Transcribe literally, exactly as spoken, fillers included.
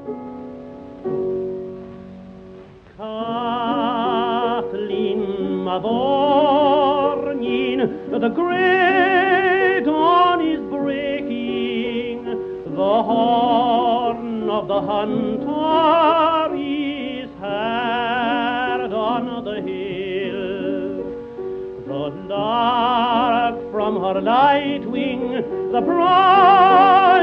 Kathleen Mavourneen, the grey dawn is breaking, the horn of the hunter is heard on the hill. The lark from her light wing, the bright